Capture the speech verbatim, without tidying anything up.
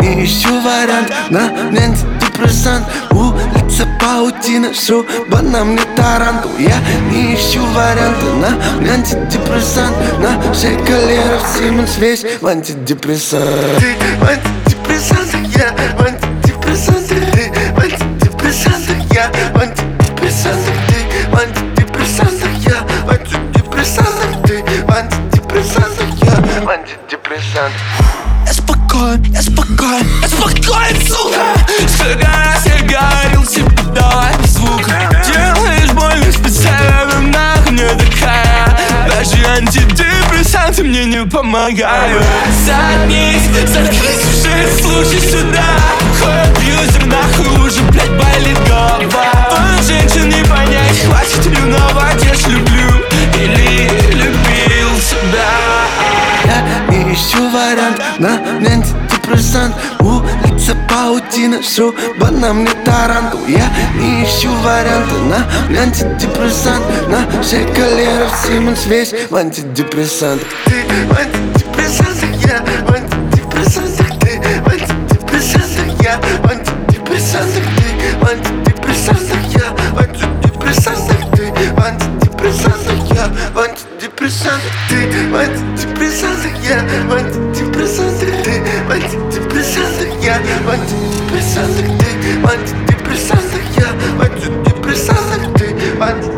не ищу вариант, на мне антидепрессант. Улица паутина, шуба на мне тарантул. Я не ищу варианты, на мне антидепрессант. На шее колеров Симмонс весь в антидепрессант. Ты в антидепрессантах, я в антидепрессантах. Ты в антидепрессантах, я в антидепрессантах. Ты в антидепрессантах, я в антидепрессантах. Ты в антидепрессантах, я в антидепрессантах. Я спокоен, я спокоен, я спокоен, сука. Сколько раз я говорил тебе, давай без звука. Делаешь больно специально, нахуй мне такая. Даже антидепрессанты мне не помогают. Заткнись, заткнись уже, слушай сюда. Хуй абьюзер, нахуй уже, блядь, болит голова. Твою женщин не понять, хватит ревновать, я ж люблю или любил тебя. Я не ищу вариант, на мне антидепрессант. Улица паутина, шуба на мне тарантул. Я не ищу варианты, на мне антидепрессант. На шее колеров Симмонс весь в антидепрессантах. Ты в антидепрессантах, я в антидепрессантах. Ты в антидепрессантах, я в антидепрессантах. Ты в антидепрессантах, я в антидепрессантах. Ты в антидепрессантах, я в антидепрессантах. Ты в антидепрессантах, я в антидепрессантах. Ты в антидепрессантах, я в антидепрессантах. Ты в антидепрессантах, я в антидепрессантах. Ты в антидепрессантах.